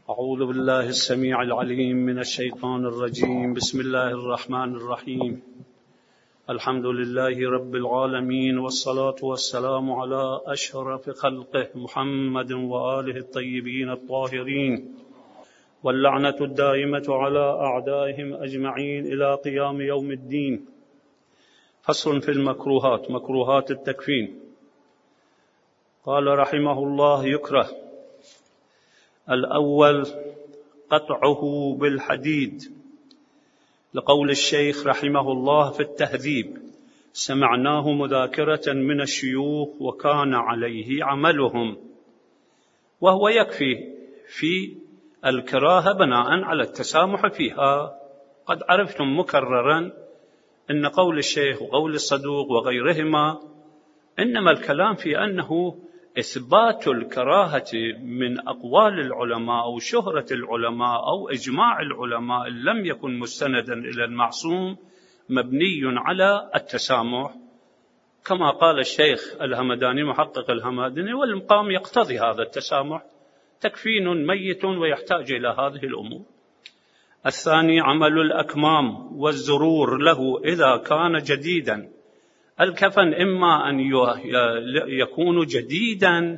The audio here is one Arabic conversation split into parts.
أعوذ بالله السميع العليم من الشيطان الرجيم. بسم الله الرحمن الرحيم. الحمد لله رب العالمين، والصلاة والسلام على أشرف خلقه محمد وآله الطيبين الطاهرين، واللعنة الدائمة على أعدائهم أجمعين إلى قيام يوم الدين. فصل في المكروهات، مكروهات التكفين. قال رحمه الله: يكره: الأول قطعه بالحديد، لقول الشيخ رحمه الله في التهذيب: سمعناه مذاكرة من الشيوخ وكان عليه عملهم. وهو يكفي في الكراهة بناء على التسامح فيها. قد عرفتم مكررا أن قول الشيخ وقول الصدوق وغيرهما إنما الكلام في أنه إثبات الكراهة من أقوال العلماء أو شهرة العلماء أو إجماع العلماء لم يكن مستندا إلى المعصوم مبني على التسامح، كما قال الشيخ الهمداني محقق الهمداني: والمقام يقتضي هذا التسامح، تكفين ميت ويحتاج إلى هذه الأمور. الثاني عمل الأكمام والزرور له إذا كان جديدا. الكفن إما أن يكون جديدا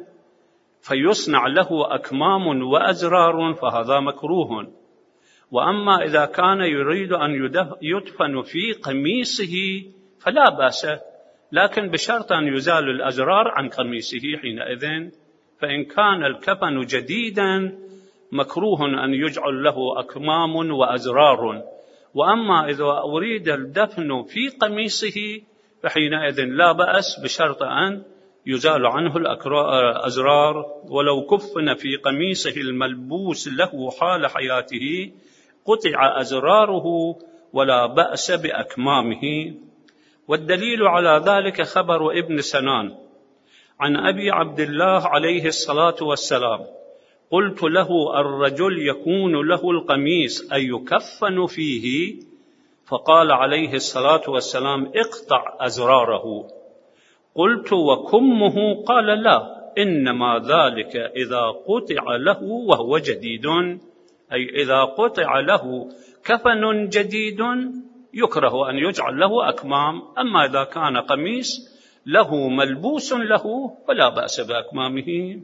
فيصنع له أكمام وأزرار فهذا مكروه، وأما إذا كان يريد أن يدفن في قميصه فلا بأس، لكن بشرط أن يزال الأزرار عن قميصه حينئذ. فإن كان الكفن جديدا مكروه أن يجعل له أكمام وأزرار، وأما إذا أريد الدفن في قميصه فحينئذ لا بأس، بشرط أن يزال عنه الأزرار. ولو كفن في قميصه الملبوس له حال حياته قطع أزراره ولا بأس بأكمامه. والدليل على ذلك خبر ابن سنان عن أبي عبد الله عليه الصلاة والسلام: قلت له: الرجل يكون له القميص أي يكفن فيه؟ فقال عليه الصلاة والسلام: اقطع أزراره. قلت: وكمه؟ قال: لا، إنما ذلك إذا قطع له وهو جديد، أي إذا قطع له كفن جديد يكره أن يجعل له أكمام، أما إذا كان قميص له ملبوس له فلا بأس بأكمامه.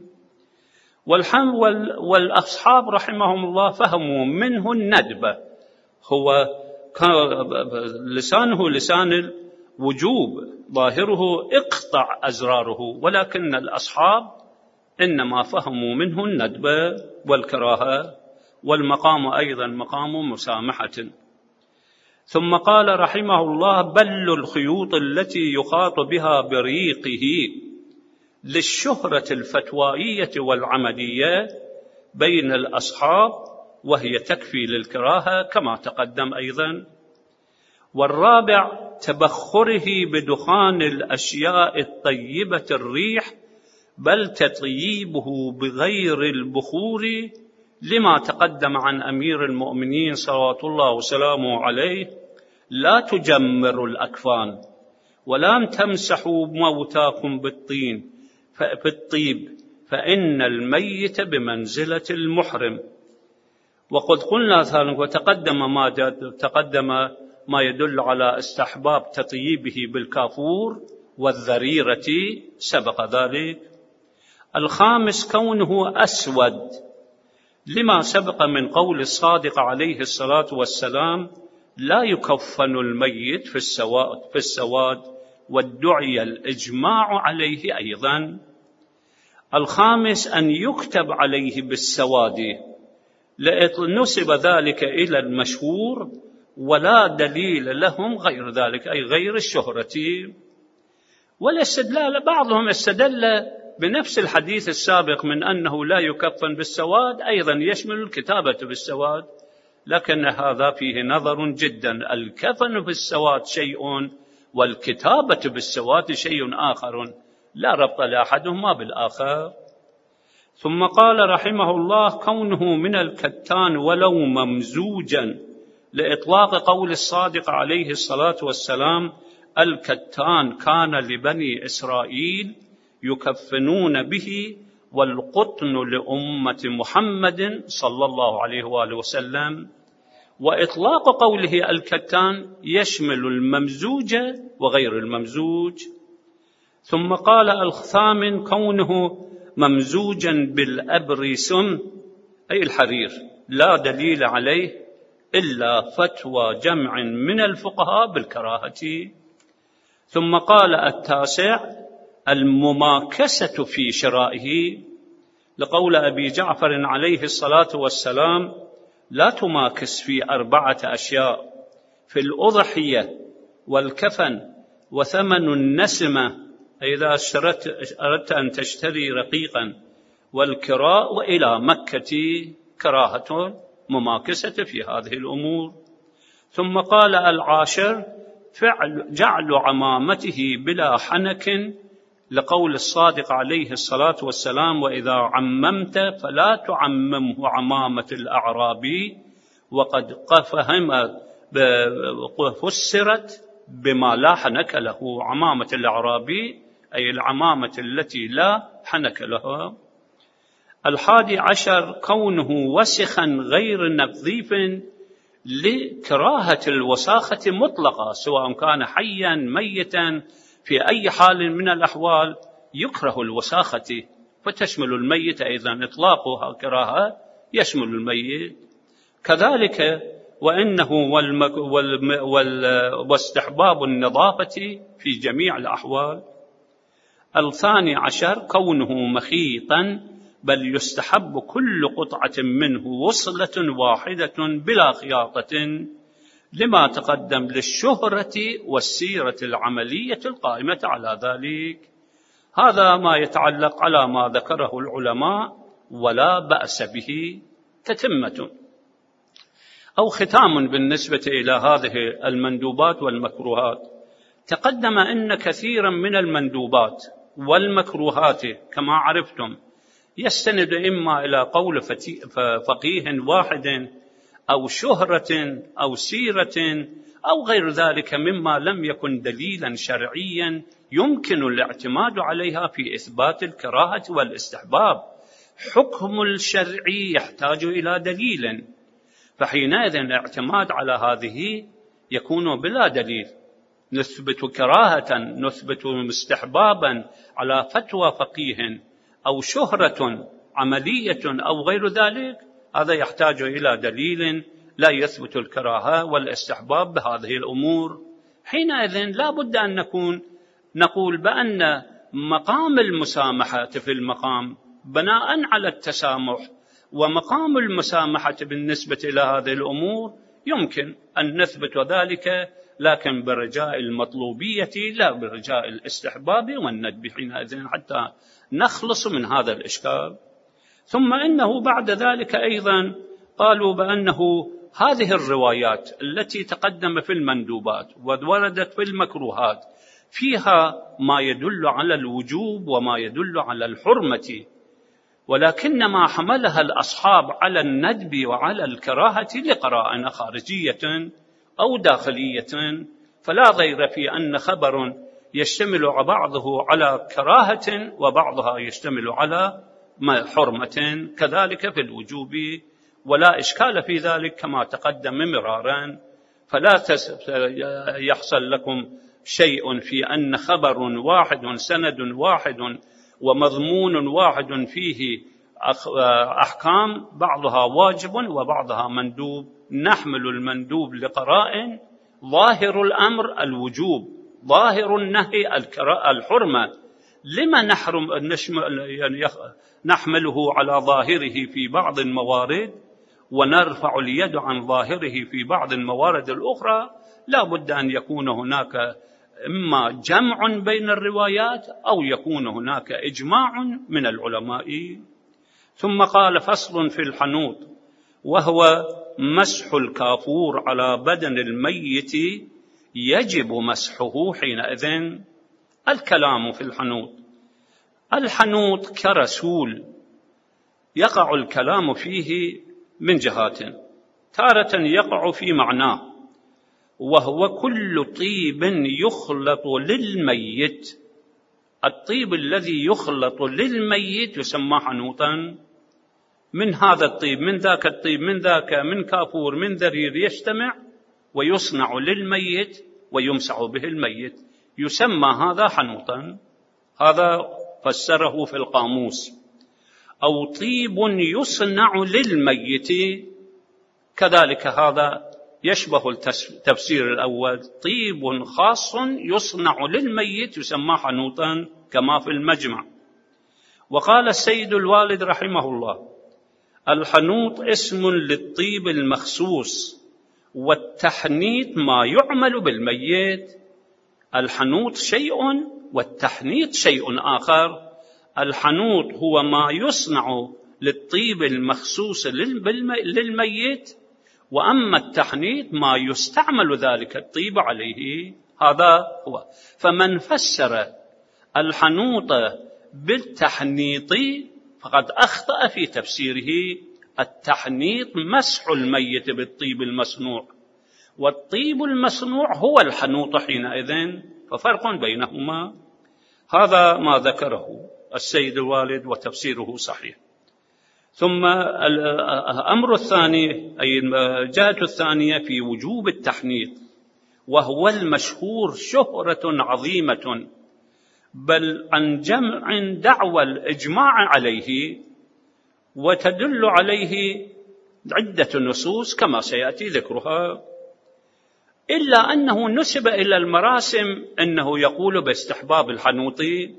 والأصحاب رحمهم الله فهموا منه الندبة، هو لسانه لسان الوجوب، ظاهره اقطع أزراره، ولكن الأصحاب إنما فهموا منه الندبة والكراهة، والمقام أيضا مقام مسامحة. ثم قال رحمه الله: بل الخيوط التي يخاط بها بريقه، للشهرة الفتوائية والعملية بين الأصحاب، وهي تكفي للكراهة كما تقدم أيضا. والرابع تبخره بدخان الأشياء الطيبة الريح، بل تطييبه بغير البخور، لما تقدم عن أمير المؤمنين صلوات الله وسلامه عليه: لا تجمروا الأكفان ولا تمسحوا موتاكم بالطيب فإن الميت بمنزلة المحرم. وقد قلنا ذلك وتقدم ما يدل على استحباب تطييبه بالكافور والذريرة، سبق ذلك. الخامس كونه أسود، لما سبق من قول الصادق عليه الصلاة والسلام: لا يكفن الميت في السواد، وادعي الإجماع عليه أيضا. الخامس أن يكتب عليه بالسواد، نسب ذلك إلى المشهور ولا دليل لهم غير ذلك، أي غير الشهرة. والاستدلال بعضهم استدل بنفس الحديث السابق من أنه لا يكفن بالسواد أيضا يشمل الكتابة بالسواد، لكن هذا فيه نظر جدا. الكفن بالسواد شيء والكتابة بالسواد شيء آخر، لا ربط لأحدهما بالآخر. ثم قال رحمه الله: كونه من الكتان ولو ممزوجا، لإطلاق قول الصادق عليه الصلاة والسلام: الكتان كان لبني إسرائيل يكفنون به والقطن لأمة محمد صلى الله عليه وآله وسلم. وإطلاق قوله الكتان يشمل الممزوج وغير الممزوج. ثم قال الثامن كونه ممزوجا بالأبرسم أي الحرير لا دليل عليه إلا فتوى جمع من الفقهاء بالكراهة. ثم قال التاسع المماكسة في شرائه، لقول أبي جعفر عليه الصلاة والسلام لا تماكس في 4 أشياء: في الأضحية والكفن وثمن النسمة إذا أردت أن تشتري رقيقا والكراء وإلى مكة، كراهة مماكسة في هذه الأمور. ثم قال العاشر جعل عمامته بلا حنك، لقول الصادق عليه الصلاة والسلام وإذا عممت فلا تعممه عمامة الأعرابي، وقد فسرت بما لا حنك له. عمامة الأعرابي أي العمامة التي لا حنك لها. 11 كونه وسخا غير نظيف، لكراهة الوساخة مطلقة سواء كان حيا ميتا، في أي حال من الأحوال يكره الوساخة، فتشمل الميت أيضا، إطلاقها كراهة يشمل الميت. كذلك وإنه واستحباب النظافة في جميع الأحوال. 12 كونه مخيطا، بل يستحب كل قطعة منه وصلة واحدة بلا خياطة، لما تقدم للشهرة والسيرة العملية القائمة على ذلك. هذا ما يتعلق على ما ذكره العلماء، ولا بأس به. تتمة أو ختام بالنسبة إلى هذه المندوبات والمكروهات. تقدم أن كثيرا من المندوبات والمكروهات كما عرفتم يستند إما إلى قول فقيه واحد أو شهرة أو سيرة أو غير ذلك مما لم يكن دليلا شرعيا يمكن الاعتماد عليها في إثبات الكراهة والاستحباب. حكم الشرعي يحتاج إلى دليل، فحينئذ الاعتماد على هذه يكون بلا دليل. نثبت كراهة، نثبت استحبابا على فتوى فقيه أو شهرة عملية أو غير ذلك، هذا يحتاج إلى دليل لا يثبت الكراهة والاستحباب بهذه الأمور. حينئذ لا بد أن نقول بأن مقام المسامحة في المقام بناء على التسامح، ومقام المسامحة بالنسبة إلى هذه الأمور يمكن أن نثبت ذلك، لكن برجاء المطلوبية لا برجاء الاستحباب والندب، حينئذ حتى نخلص من هذا الإشكال. ثم إنه بعد ذلك أيضا قالوا بأنه هذه الروايات التي تقدم في المندوبات ووردت في المكروهات فيها ما يدل على الوجوب وما يدل على الحرمة، ولكن ما حملها الأصحاب على الندب وعلى الكراهة لقرائن خارجية أو داخلية، فلا ضير في أن خبر يشتمل بعضه على كراهة وبعضها يشتمل على حرمة، كذلك في الوجوب، ولا إشكال في ذلك كما تقدم مرارا. فلا يحصل لكم شيء في أن خبر واحد سند واحد ومضمون واحد فيه أحكام بعضها واجب وبعضها مندوب. نحمل المندوب لقرائن، ظاهر الأمر الوجوب، ظاهر النهي الحرمة. لما نحمله على ظاهره في بعض الموارد ونرفع اليد عن ظاهره في بعض الموارد الأخرى؟ لا بد أن يكون هناك إما جمع بين الروايات أو يكون هناك إجماع من العلماء. ثم قال فصل في الحنوط، وهو مسح الكافور على بدن الميت، يجب مسحه حينئذ. الكلام في الحنوط. الحنوط كرسول يقع الكلام فيه من جهات، تارة يقع في معناه، وهو كل طيب يخلط للميت الطيب الذي يخلط للميت يسمى حنوطا. من هذا الطيب، من ذاك الطيب، من ذاك، من كافور، من ذرير، يجتمع ويصنع للميت ويمسح به الميت، يسمى هذا حنوطا. هذا فسره في القاموس. أو طيب يصنع للميت، كذلك هذا يشبه التفسير الأول، طيب خاص يصنع للميت يسمى حنوطا كما في المجمع. وقال السيد الوالد رحمه الله: الحنوط اسم للطيب المخصوص، والتحنيط ما يعمل بالميت. الحنوط شيء والتحنيط شيء آخر. الحنوط هو ما يصنع للطيب المخصوص للميت، وأما التحنيط ما يستعمل ذلك الطيب عليه، هذا هو. فمن فسر الحنوط بالتحنيط فقد أخطأ في تفسيره. التحنيط مسح الميت بالطيب المصنوع، والطيب المصنوع هو الحنوط حينئذ، ففرق بينهما. هذا ما ذكره السيد الوالد وتفسيره صحيح. ثم الأمر الثاني، أي الجهة الثانية في وجوب التحنيط، وهو المشهور شهرة عظيمة، بل عن جمع دعوى الإجماع عليه، وتدل عليه عدة نصوص كما سيأتي ذكرها. إلا أنه نسب إلى المراسم أنه يقول باستحباب الحنوط.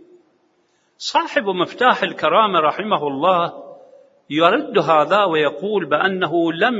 صاحب مفتاح الكرامة رحمه الله يرد هذا ويقول بأنه لم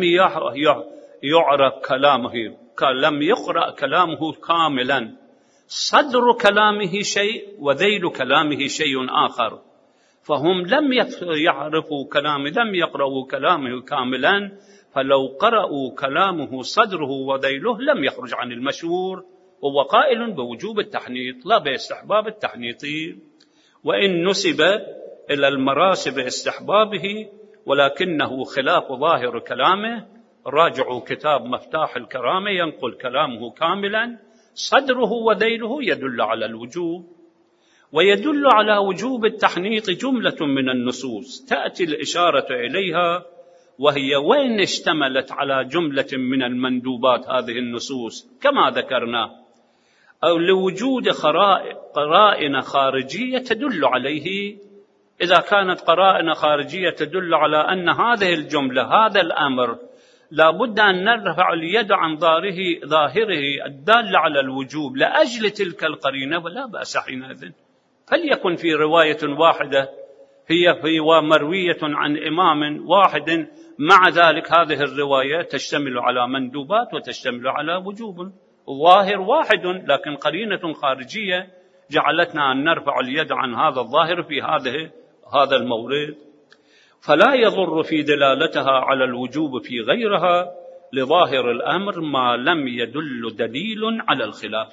يعرف كلامه، لم يقرأ كلامه كاملا، صدر كلامه شيء وذيل كلامه شيء آخر، فهم لم يعرفوا كلامه، لم يقرأوا كلامه كاملا، فلو قرأوا كلامه صدره وذيله لم يخرج عن المشهور، وهو قائل بوجوب التحنيط لا باستحباب التحنيط. وإن نسب إلى المراسم استحبابه ولكنه خلاف ظاهر كلامه، راجعوا كتاب مفتاح الكرامة ينقل كلامه كاملا، صدره وذيله يدل على الوجوب. ويدل على وجوب التحنيط جملة من النصوص تأتي الإشارة إليها، وهي وين اشتملت على جملة من المندوبات هذه النصوص كما ذكرنا، أو لوجود قرائن خارجية تدل عليه. إذا كانت قرائن خارجية تدل على أن هذه الجملة، هذا الأمر لا بد أن نرفع اليد عن ظاهره الدال على الوجوب لأجل تلك القرينة، ولا بأس حينئذ. فليكن في رواية واحدة هي ومروية عن إمام واحد، مع ذلك هذه الرواية تشتمل على مندوبات وتشتمل على وجوب، الظاهر واحد لكن قرينة خارجية جعلتنا أن نرفع اليد عن هذا الظاهر في هذا المورد. فلا يضر في دلالتها على الوجوب في غيرها لظاهر الأمر ما لم يدل دليل على الخلاف.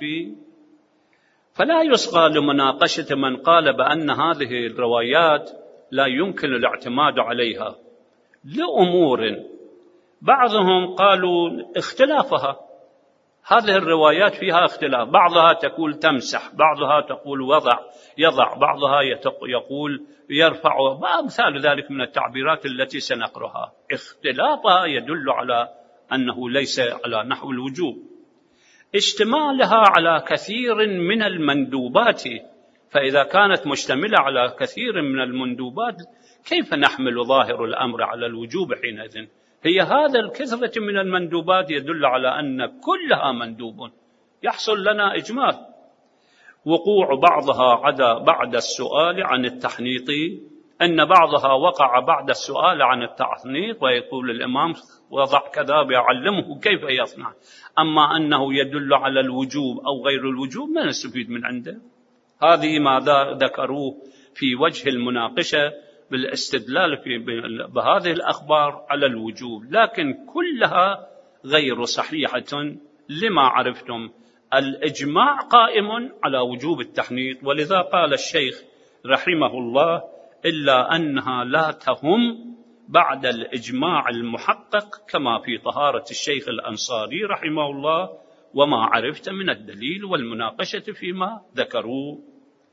فلا يصغى لمناقشة من قال بأن هذه الروايات لا يمكن الاعتماد عليها لأمور. بعضهم قالوا اختلافها، هذه الروايات فيها اختلاف، بعضها تقول تمسح، بعضها تقول يضع، بعضها يقول يرفع، وأمثال ذلك من التعبيرات التي سنقرأها. اختلافها يدل على أنه ليس على نحو الوجوب. اشتمالها على كثير من المندوبات، فإذا كانت مشتملة على كثير من المندوبات كيف نحمل ظاهر الأمر على الوجوب حينئذ؟ هي هذا الكثرة من المندوبات يدل على أن كلها مندوب، يحصل لنا إجمال. وقوع بعضها بعد السؤال عن التحنيط، أن بعضها وقع بعد السؤال عن التحنيط ويقول الإمام وضع كذا يعلمه كيف يصنع، أما أنه يدل على الوجوب أو غير الوجوب ما نستفيد من عنده. هذه ماذا ذكروه في وجه المناقشة بالاستدلال بهذه الأخبار على الوجوب، لكن كلها غير صحيحة لما عرفتم. الإجماع قائم على وجوب التحنيط، ولذا قال الشيخ رحمه الله إلا أنها لا تهم بعد الإجماع المحقق كما في طهارة الشيخ الأنصاري رحمه الله وما عرفت من الدليل والمناقشة فيما ذكروا.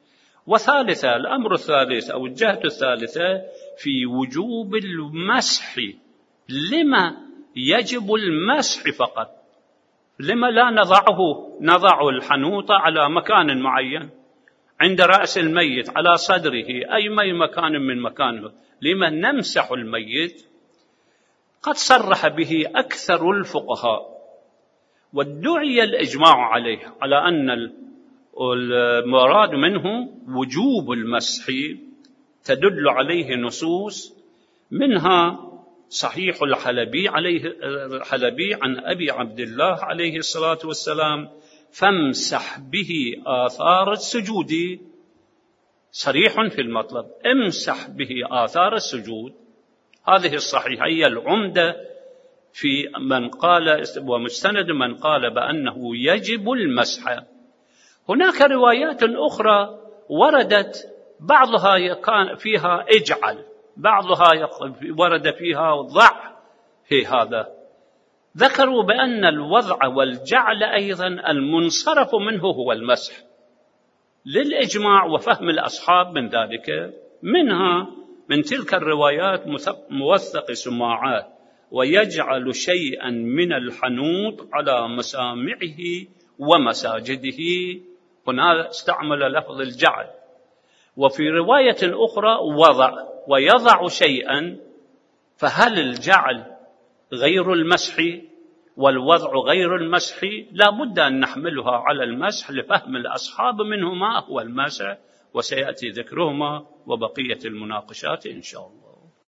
وثالثا، الأمر الثالث أو الجهة الثالثة في وجوب المسح. لما يجب المسح فقط؟ لما لا نضع الحنوط على مكان معين عند رأس الميت، على صدره، أي مكان من مكانه؟ لما نمسح الميت؟ قد صرح به أكثر الفقهاء وادعي الإجماع عليه على أن المراد منه وجوب المسح، تدل عليه نصوص، منها صحيح الحلبي عن أبي عبد الله عليه الصلاة والسلام: فامسح به آثار السجود. صريح في المطلب، امسح به آثار السجود. هذه الصحيحة هي العمدة في من قال ومستند من قال بأنه يجب المسح. هناك روايات أخرى وردت، بعضها كان فيها اجعل، بعضها ورد فيها ضع. في هذا ذكروا بأن الوضع والجعل أيضا المنصرف منه هو المسح، للإجماع وفهم الأصحاب من ذلك. منها من تلك الروايات موثق سماعات: ويجعل شيئا من الحنوط على مسامعه ومساجده. هنا استعمل لفظ الجعل. وفي رواية أخرى وضع، ويضع شيئا. فهل الجعل غير المسح والوضع غير المسح؟ لا بد أن نحملها على المسح لفهم الأصحاب منه ما هو المسح، وسيأتي ذكرهما وبقية المناقشات إن شاء الله.